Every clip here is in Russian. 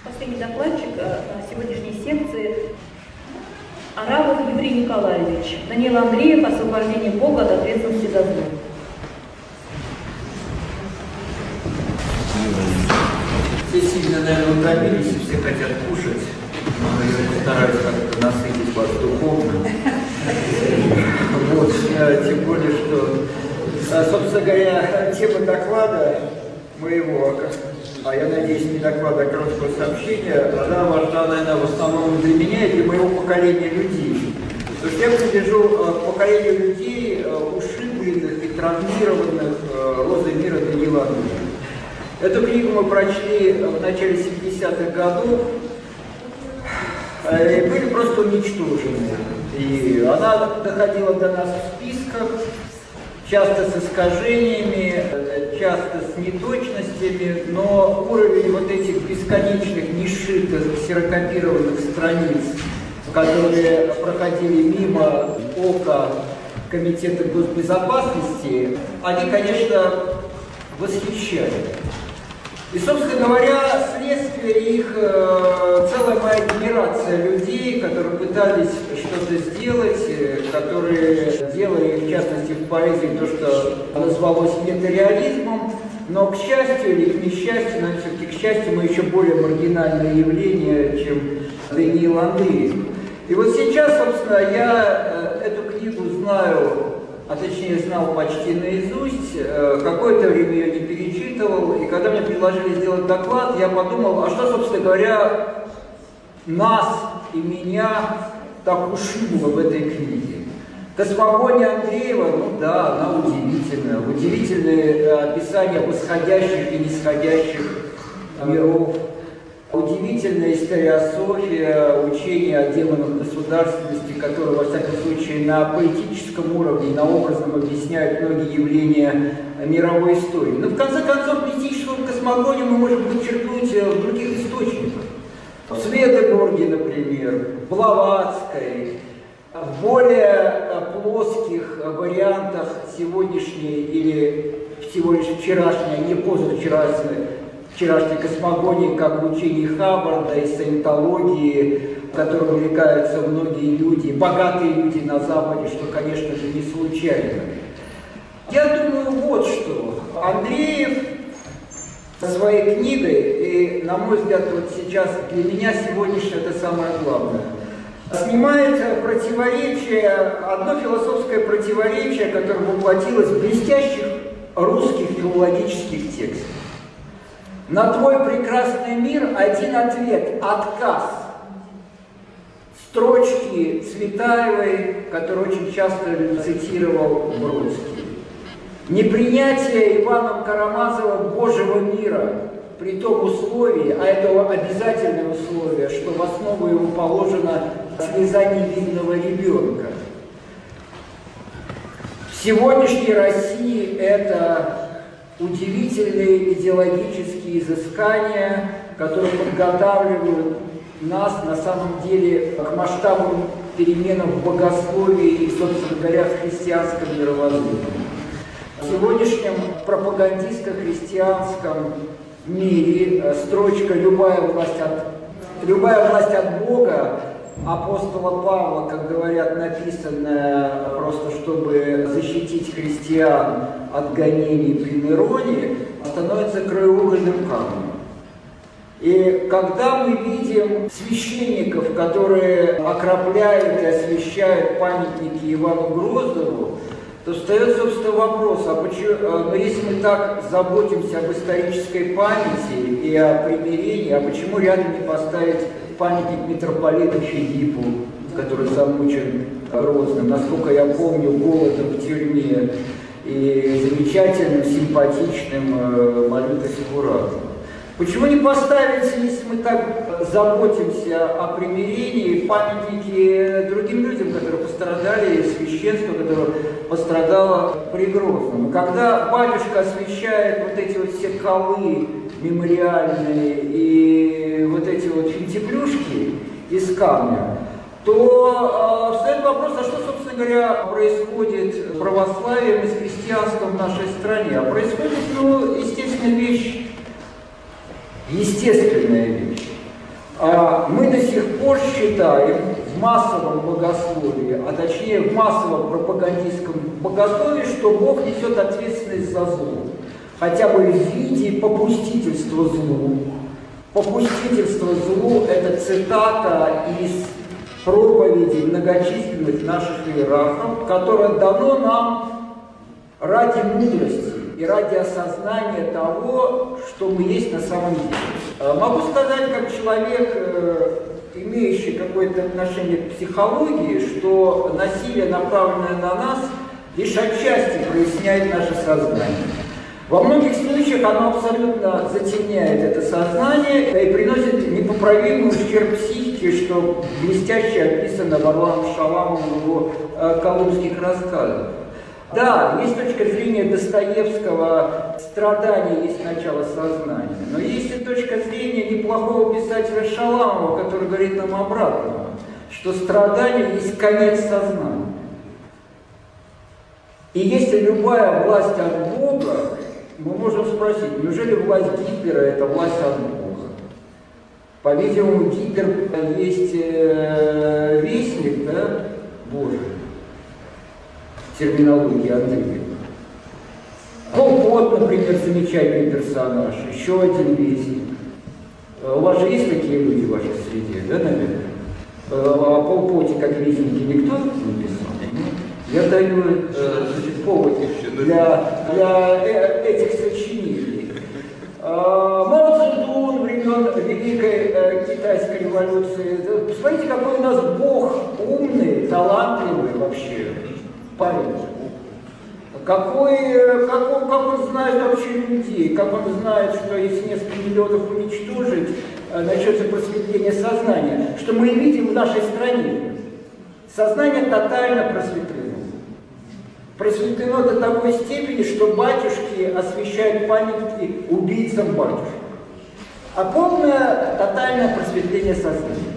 Последний докладчик сегодняшней секции Арабов Юрий Николаевич. Даниил Андреев. Освобождение Бога от ответственности за зло. Все сильно, наверное, утомились, и все хотят кушать. Но я постараюсь как-то насытить вас духовно. Вот, тем более, что, собственно говоря, тема доклада моего, а я надеюсь, не доклада, а короткого сообщения, она важна, наверное, в основном для меня и для моего поколения людей. Потому что я принадлежу к поколению людей, ушибленных и травмированных «Розой мира» Даниила Андреева. Эту книгу мы прочли в начале 70-х годов и были просто уничтожены. И она доходила до нас в списках, часто с искажениями, часто с неточностями, но уровень вот этих бесконечных, нешитых, ксерокопированных страниц, которые проходили мимо ока Комитета госбезопасности, они, конечно, восхищали. И, собственно говоря, следствие их целая моя генерация людей, которые пытались что-то сделать, которые делали, в частности, в поэзии то, что назвалось метареализмом, но, к счастью или к несчастью, но все-таки к счастью, мы еще более маргинальное явление, чем Даниил Андреев. И вот сейчас, собственно, я эту книгу знаю, а точнее знал почти наизусть, какое-то время ее не перечитывал, и когда мне предложили сделать доклад, я подумал, а что, собственно говоря, нас и меня так ушибло в этой книге. Космогония Андреева, ну да, она удивительная, удивительное описание восходящих и нисходящих миров, удивительная историософия, учение о демонах государственности, которые, во всяком случае, на поэтическом уровне, на образном объясняют многие явления мировой истории. Но, в конце концов, мистическую космогонию мы можем подчеркнуть в других источниках. В Светогорге, например, в Блаватской, в более плоских вариантах сегодняшней или всего лишь вчерашней, а не позавчерашней космогонии, как в учении Хаббарда и саентологии, которым увлекаются многие люди, богатые люди на Западе, что, конечно же, не случайно. Я думаю, вот что. Андреев своей книгой, и, на мой взгляд, вот сейчас для меня сегодняшнее это самое главное, снимает противоречие, одно философское противоречие, которое воплотилось в блестящих русских филологических текстах. На твой прекрасный мир один ответ – отказ. Строчки Цветаевой, которую очень часто цитировал Бродский. Непринятие Иваном Карамазовым Божьего мира при том условии, а это обязательное условие, что в основу его положена слеза невинного ребенка. В сегодняшней России это удивительные идеологические изыскания, которые подготавливают нас на самом деле к масштабным переменам в богословии и, собственно говоря, в христианском мировоззрении. В сегодняшнем пропагандистско-христианском мире строчка «любая власть от Бога» апостола Павла, как говорят, написанная просто, чтобы защитить христиан от гонений при Нероне, становится краеугольным камнем. И когда мы видим священников, которые окропляют и освящают памятники Ивану Грозному, то встает, собственно, вопрос, но если мы так заботимся об исторической памяти и о примирении, а почему рядом не поставить памятник митрополиту Филиппу, который замучен Грозным, насколько я помню, голодом в тюрьме, и замечательным, симпатичным Малютой Скуратовым. Почему не поставить, если мы так заботимся о примирении, памятники другим людям, которые пострадали, священству, которое пострадало при Грозном? Когда батюшка освещает вот эти вот все колы мемориальные и вот эти вот финтифлюшки из камня, то встает вопрос, а что, собственно говоря, происходит с православием и с христианством в нашей стране? А происходит, естественная вещь. Мы до сих пор считаем в массовом богословии, а точнее в массовом пропагандистском богословии, что Бог несет ответственность за зло. Хотя бы в виде попустительства злу. Попустительство злу – это цитата из проповедей многочисленных наших иерархов, которое дано нам ради мудрости и ради осознания того, что мы есть на самом деле. Могу сказать, как человек, имеющий какое-то отношение к психологии, что насилие, направленное на нас, лишь отчасти проясняет наше сознание. Во многих случаях оно абсолютно затемняет это сознание и приносит непоправимый ущерб психике, что блестяще описано Варлаамом Шаламовым в его колумбских рассказах. Да, есть точка зрения Достоевского, страдание есть начало сознания, но есть и точка зрения неплохого писателя Шаламова, который говорит нам обратного, что страдание есть конец сознания. И если любая власть от Бога, мы можем спросить, неужели власть Гитлера – это власть от Бога? По-видимому, Гитлер есть вестник, да, Божий, в терминологии Андрея. Пол Пот, например, замечательный персонаж, еще один вестник. У вас же есть такие люди в вашей среде, да, наверное? О Пол Поте как вестнике никто не писал? Я даю повод для этих сочинений. Мао Цзэдун времен Великой Китайской революции. Посмотрите, какой у нас Бог умный, талантливый вообще парень. Как он знает вообще людей, как он знает, что если несколько миллионов уничтожить, начнется просветление сознания. Что мы видим в нашей стране. Сознание тотально просветлено. Просветлено до такой степени, что батюшки освящают памятники убийцам батюшек. А полное, тотальное просветление сознания.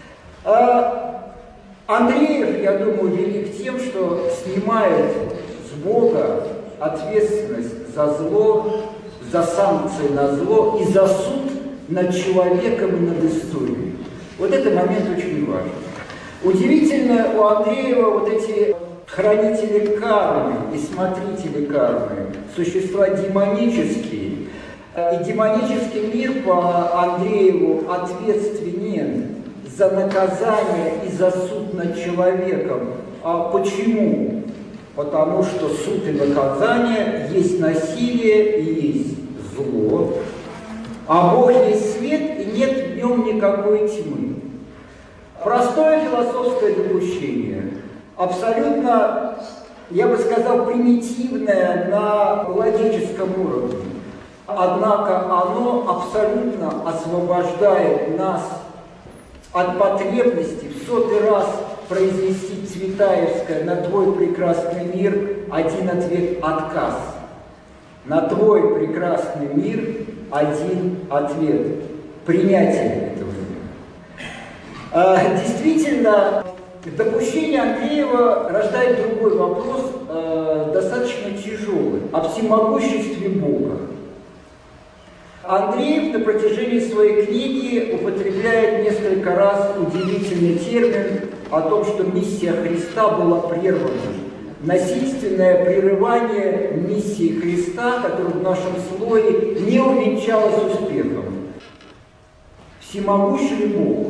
Андреев, я думаю, велик тем, что снимает с Бога ответственность за зло, за санкции на зло и за суд над человеком и над историей. Вот этот момент очень важен. Удивительно, у Андреева вот эти хранители кармы и смотрители кармы, существа демонические. И демонический мир по Андрееву ответственен за наказание и за суд над человеком. А почему? Потому что суд и наказание есть насилие и есть зло, а Бог есть свет и нет в нем никакой тьмы. Простое философское допущение, абсолютно, я бы сказал, примитивное на логическом уровне. Однако оно абсолютно освобождает нас от потребности в 100-й раз произнести Цветаевское «На твой прекрасный мир» один ответ – отказ. На твой прекрасный мир один ответ – принятие этого мира. Действительно, допущение Андреева рождает другой вопрос, достаточно тяжелый, о всемогуществе Бога. Андреев на протяжении своей книги употребляет несколько раз удивительный термин о том, что миссия Христа была прервана. Насильственное прерывание миссии Христа, которое в нашем слое не увенчалось успехом. Всемогущий Бог.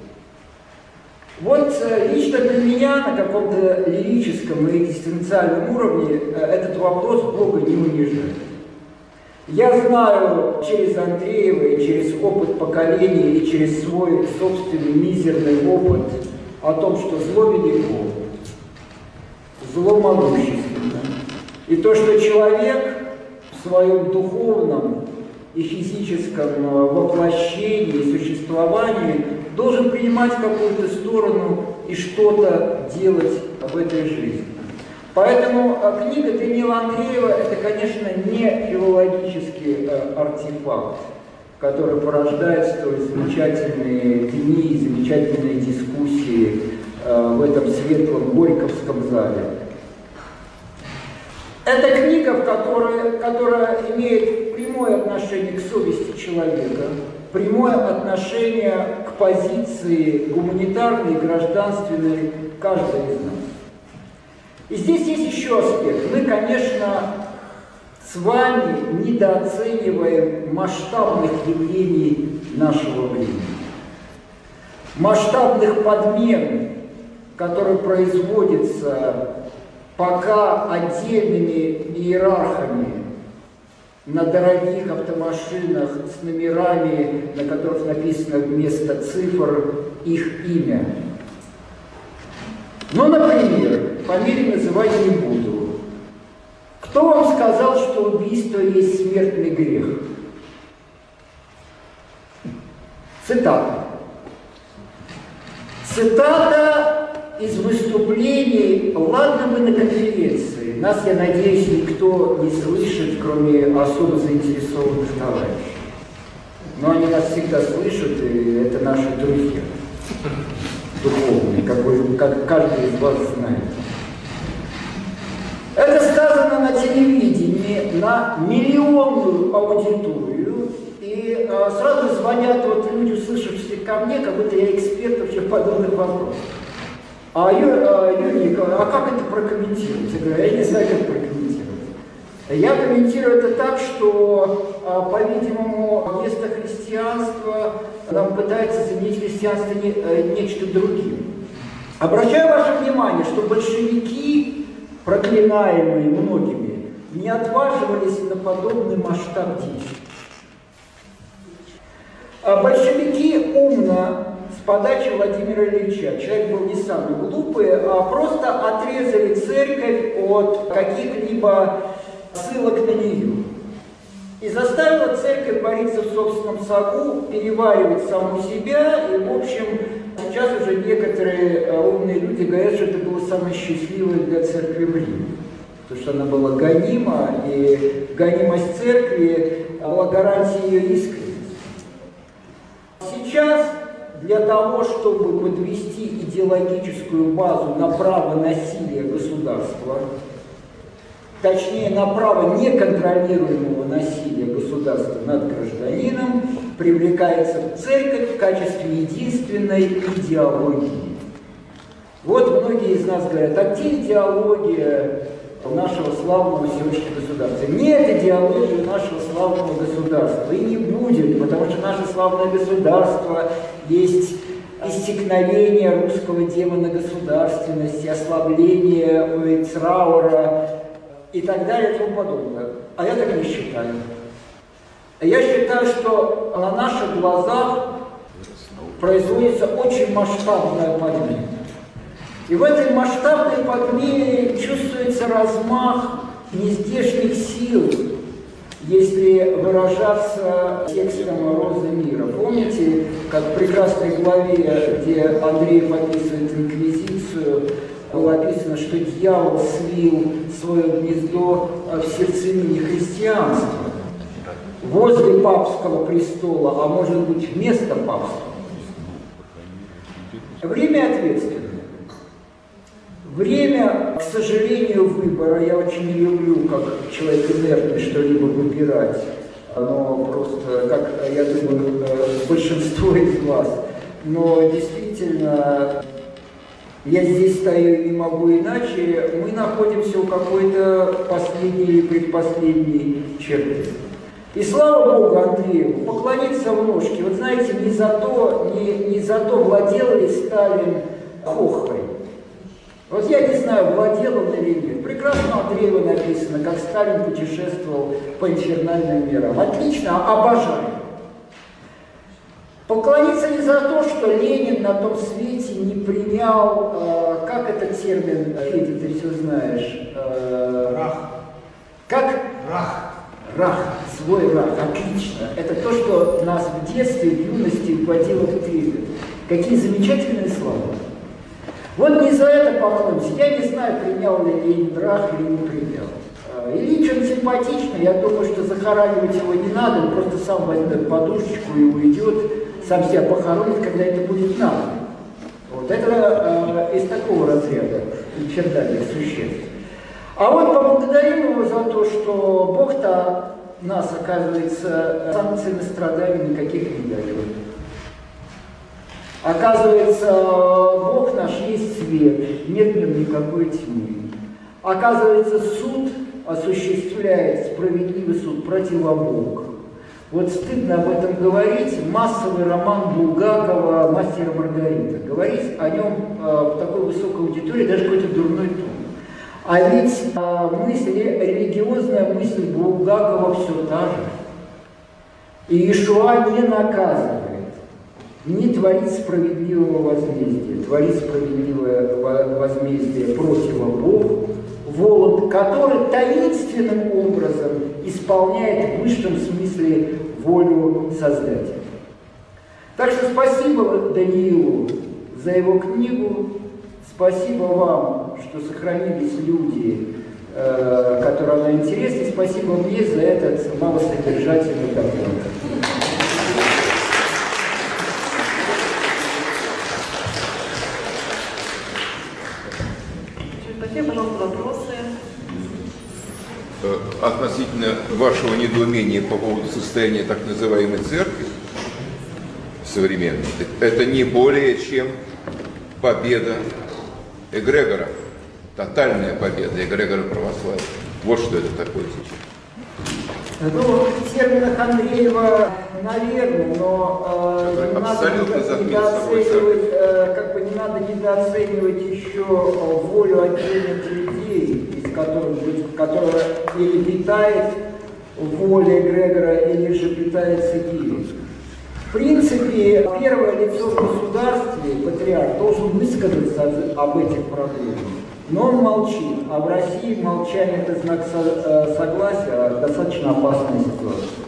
Вот лично для меня на каком-то лирическом и экзистенциальном уровне этот вопрос Бога не унижает. Я знаю через Андреева и через опыт поколения и через свой собственный мизерный опыт о том, что зло велико, зло могущественно. И то, что человек в своем духовном и физическом воплощении, существовании должен принимать какую-то сторону и что-то делать в этой жизни. Поэтому книга Даниила Андреева – это, конечно, не филологический артефакт, который порождает столь замечательные дни и замечательные дискуссии в этом светлом Горьковском зале. Это книга, которая имеет прямое отношение к совести человека, прямое отношение к позиции гуманитарной и гражданственной каждого из нас. И здесь есть еще аспект. Мы, конечно, с вами недооцениваем масштабных явлений нашего времени. Масштабных подмен, которые производятся пока отдельными иерархами на дорогих автомашинах с номерами, на которых написано вместо цифр их имя. Ну, например, фамилии называть не буду. Кто вам сказал, что убийство есть смертный грех? Цитата. Цитата из выступлений, ладно, мы на конференции, нас, я надеюсь, никто не слышит, кроме особо заинтересованных товарищей. Но они нас всегда слышат, и это наши друзья духовные, как каждый из вас знает. Это сказано на телевидении, на миллионную аудиторию, и сразу звонят вот люди, услышавшие ко мне, как будто я эксперт вообще в подобных вопросах. Юрий Николаевич, а как это прокомментировать? Я говорю, я не знаю, как прокомментировать. Я комментирую это так, что, по-видимому, вместо христианства нам пытается заменить христианство нечто другим. Обращаю ваше внимание, что большевики, проклинаемые многими, не отваживались на подобный масштаб действий. Большевики умно, с подачи Владимира Ильича, человек был не самый глупый, а просто отрезали церковь от каких-либо ссылок на нее. И заставила церковь бориться в собственном соку, переваривать саму себя, и, в общем, сейчас уже некоторые умные люди говорят, что это было самое счастливое для церкви в Риме. Потому что она была гонима, и гонимость церкви была гарантией ее искренности. Сейчас для того, чтобы подвести идеологическую базу на право насилия государства, точнее на право неконтролируемого насилия государства над гражданином, привлекается церковь в качестве единственной идеологии. Вот многие из нас говорят, а где идеология нашего славного сегодняшнего государства? Нет идеологии нашего славного государства, и не будет, потому что наше славное государство есть иссякновение русского демона государственности, ослабление траура и так далее и тому подобное. А я так не считаю. Я считаю, что на наших глазах производится очень масштабная подмена. И в этой масштабной подмене чувствуется размах нездешних сил, если выражаться текстом «Розы мира». Помните, как в прекрасной главе, где Андреев описывает инквизицию, было описано, что дьявол свил свое гнездо в сердцевине христианства, возле папского престола, а может быть вместо папского престола. Время ответственное. Время, к сожалению, выбора. Я очень не люблю, как человек инертный, что-либо выбирать. Оно просто, как, я думаю, большинство из вас. Но действительно, я здесь стою и не могу иначе. Мы находимся у какой-то последней или предпоследней черты. И слава Богу Андрееву, поклониться в ножки. Вот знаете, не за то владел ли Сталин хохрой. Вот я не знаю, владел он или нет. Прекрасно Андреева написано, как Сталин путешествовал по инфернальным мирам. Отлично, обожаю. Поклониться не за то, что Ленин на том свете не принял, как этот термин, Федя, ты все знаешь? Рах. Как? Рах. Рах, свой рах, отлично. Это то, что нас в детстве, в юности вводило в трепет. Какие замечательные слова. Вот не за это поклонимся. Я не знаю, принял ли Ленин рах или не принял. Ильич он симпатичный, я думаю, что захоранивать его не надо, он просто сам возьмет подушечку и уйдет, сам себя похоронит, когда это будет надо. Вот это из такого разряда инфернальных существ. А вот поблагодарим его за то, что Бог-то нас, оказывается, санкций на страдания никаких не дает. Оказывается, Бог наш есть свет, нет в нем никакой тьмы. Оказывается, суд осуществляет справедливый суд противобога. Вот стыдно об этом говорить. Массовый роман Булгакова «Мастер и Маргарита». Говорить о нем в такой высокой аудитории даже какой-то дурной тон. А ведь религиозная мысль Булгакова все та же. И Иешуа не наказывает, не творит справедливого возмездия, творит справедливое возмездие противобог, Воланд, который таинственным образом исполняет в высшем смысле волю Создателя. Так что спасибо Даниилу за его книгу, спасибо вам, что сохранились люди, которым она интересна, и спасибо мне за этот малосодержательный доклад. Спасибо, пожалуйста, вопросы. Относительно вашего недоумения по поводу состояния так называемой церкви современной, это не более чем победа эгрегора, тотальная победа эгрегора православия. Вот что это такое сейчас. Ну, в терминах Андреева, наверное, но не надо недооценивать еще волю отдельных людей, из которых или питает воля эгрегора, или же питается гибель. В принципе, первое лицо в государстве, патриарх, должен высказаться об этих проблемах. Но он молчит, а в России молчание – это знак согласия, достаточно опасная ситуация.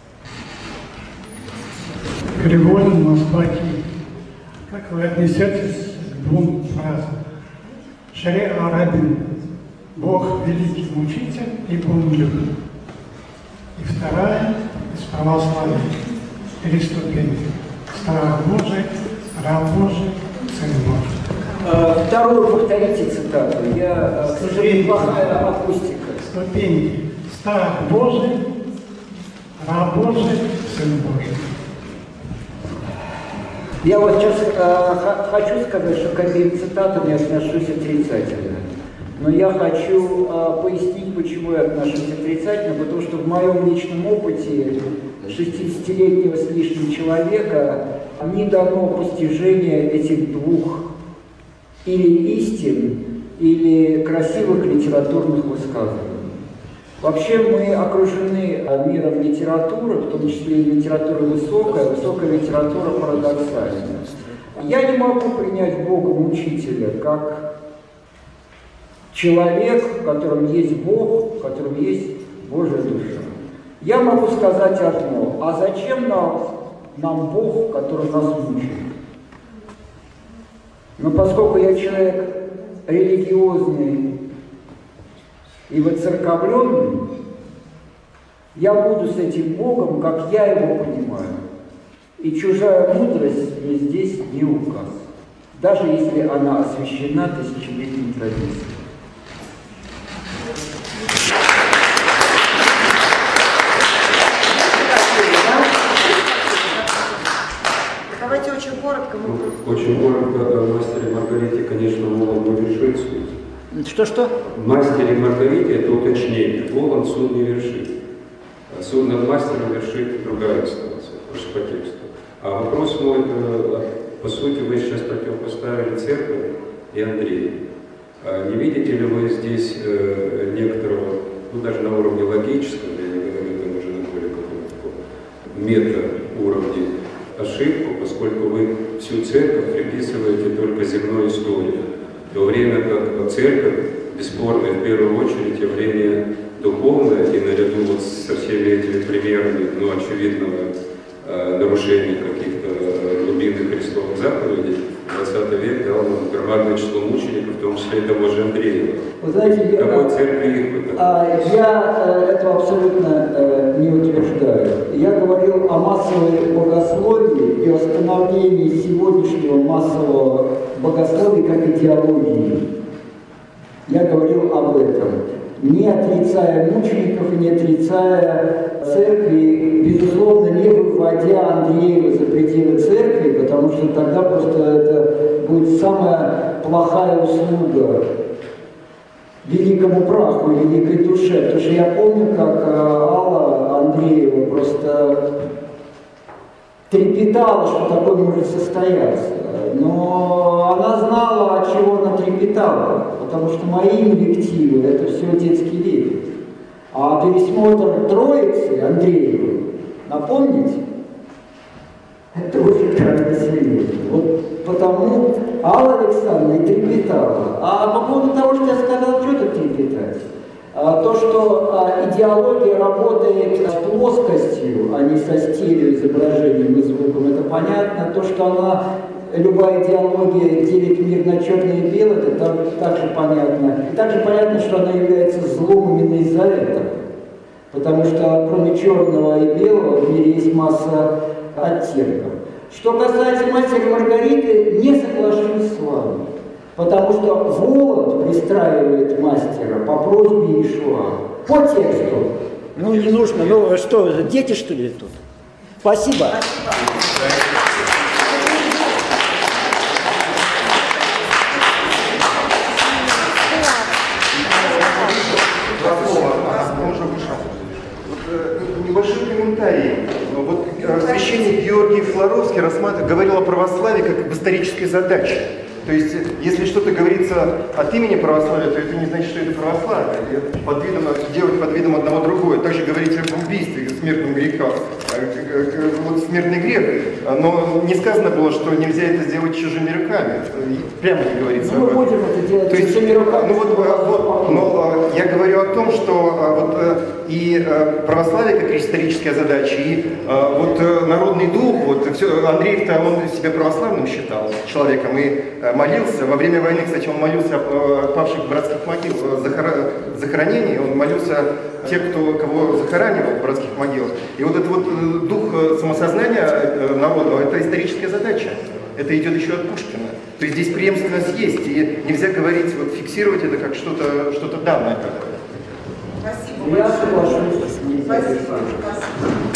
Григорий Москваки. Как вы отнесетесь к двум фразам? Шри Арабин – Бог великий мучитель и помилуй. И вторая из православия – 3 ступени. Страх Божий, раб Божий, Сын Божий. Вторую повторите цитату. К сожалению, плохая акустика. Ступеньки. Страх Божий, раб Божий, Сын Божий. Я вот сейчас хочу сказать, что к этим цитатам я отношусь отрицательно. Но я хочу пояснить, почему я отношусь отрицательно, потому что в моем личном опыте 60-летнего с лишним человека не дано постижение этих двух или истин, или красивых литературных высказываний. Вообще мы окружены миром литературы, в том числе и литература высокая литература парадоксальная. Я не могу принять Бога-мучителя как человек, в котором есть Бог, в котором есть Божья душа. Я могу сказать одно: а зачем нам Бог, который нас мучает? Но поскольку я человек религиозный и воцерковленный, я буду с этим Богом, как я его понимаю. И чужая мудрость мне здесь не указ, даже если она освящена тысячелетней традицией. Давайте очень коротко. Очень коротко о «Мастере и Маргарите», конечно, Воланд не вершит суд. Что? «Мастере и Маргарите» — это уточнение. Воланд суд не вершит. Суд над мастером вершит другая инстанция, просто по тексту. А вопрос мой, по сути, вы сейчас противопоставили церковь и Андрея. Не видите ли вы здесь некоторого, даже на уровне логическом, я не говорю там уже на более каком-то мета-уровне, ошибку, поскольку вы всю церковь приписываете только земной истории, в то время как церковь, бесспорно, в первую очередь, явление духовное, и наряду вот со всеми этими примерами, очевидного нарушения каких-то глубинных христовых заповедей, 20 век дал нам громадное число мучеников, в том числе и того же Андреева. Вы знаете, какой церкви их пытались? Я этого абсолютно не утверждаю. Я говорил о массовой богословии и о становлении сегодняшнего массового богословия как идеологии. Я говорил об этом, не отрицая мучеников и не отрицая церкви, безусловно, не выводя Андреева за пределы церкви, потому что тогда просто самая плохая услуга великому праху, великой душе. Потому что я помню, как Алла Андреева просто трепетала, что такое может состояться. Но она знала, от чего она трепетала, потому что мои инвективы – это все детский лепет. А пересмотр Троицы Андреевой, напомните, это уже гораздо сильнее. Вот потому Алла Александровна и трепетала. А по поводу того, что я сказал, что тут трепетать? То, что идеология работает с плоскостью, а не со стилем, изображением и звуком, это понятно. То, что она, любая идеология делит мир на черное и белое, это также понятно. И также понятно, что она является злом именно из-за этого. Потому что кроме черного и белого в мире есть масса оттенков. Что касается «Мастера и Маргариты», не соглашусь с вами. Потому что Воланд пристраивает мастера по просьбе Иешуа. По тексту. Ну, не нужно. Ну, что, дети, что ли, тут? Спасибо. Небольшой комментарий. Вот священник Георгий Флоровский говорил о православии как об исторической задаче. То есть, если что-то говорится от имени православия, то это не значит, что это православие. Делать под видом одного другое. Также говорить об убийстве, смертном грехе. Вот смертный грех. Но не сказано было, что нельзя это сделать чужими руками. Прямо не говорится об этом. Мы будем это делать чужими руками. Но я говорю о том, что и православие как историческая задача, и народный дух, Андреев-то он себя православным считал человеком и молился. Во время войны, кстати, он молился о павших братских могил, захоронении, он молился о тех, кого захоранивал в братских могилах. И вот этот дух самосознания народного, это историческая задача. Это идет еще от Пушкина. То есть здесь преемственность есть, и нельзя говорить, фиксировать это как что-то данное такое. Спасибо. Я соглашусь. Спасибо.